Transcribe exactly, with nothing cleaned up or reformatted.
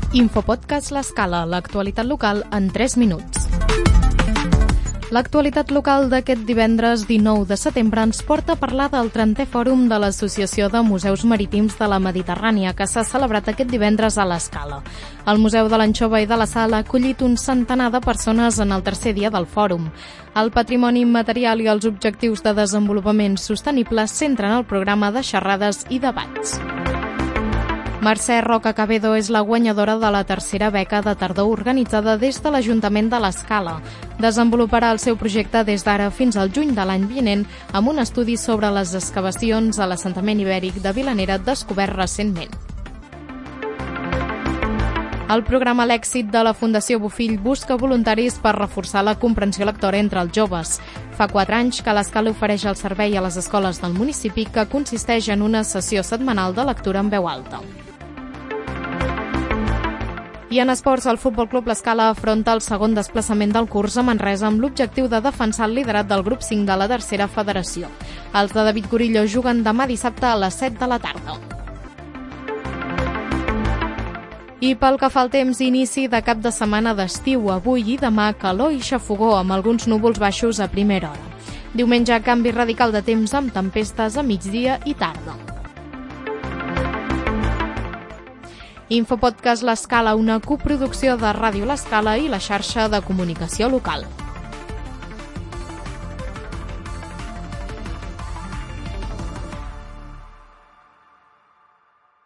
Infopodcast L'Escala, l'actualitat local en tres minuts. L'actualitat local d'aquest divendres dinou de setembre ens porta a parlar del trentè fòrum de l'Associació de Museus Marítims de la Mediterrània, que s'ha celebrat aquest divendres a l'Escala. El Museu de l'Anxova i de la Sal ha acollit un centenar de persones en el tercer dia del fòrum. El patrimoni immaterial i els objectius de desenvolupament sostenible centren el programa de xerrades i debats. Mercè Roca Cabedo és la guanyadora de la tercera beca de tardor organitzada des de l'Ajuntament de l'Escala. Desenvoluparà el seu projecte des d'ara fins al juny de l'any vinent amb un estudi sobre les excavacions a l'assentament ibèric de Vilanera descobert recentment. El programa L'Èxit de la Fundació Bofill busca voluntaris per reforçar la comprensió lectora entre els joves. Fa quatre anys que l'Escala ofereix el servei a les escoles del municipi, que consisteix en una sessió setmanal de lectura en veu alta. I en esports, el Futbol Club L'Escala afronta el segon desplaçament del curs a Manresa amb l'objectiu de defensar el liderat del grup cinc de la tercera federació. Els de David Gorillo juguen demà dissabte a les set de la tarda. I pel que fa al temps, inici de cap de setmana d'estiu, avui i demà calor i xafogó amb alguns núvols baixos a primera hora. Diumenge, canvi radical de temps amb tempestes a migdia i tarda. Infopodcast L'Escala, una coproducció de Ràdio L'Escala i la xarxa de comunicació local.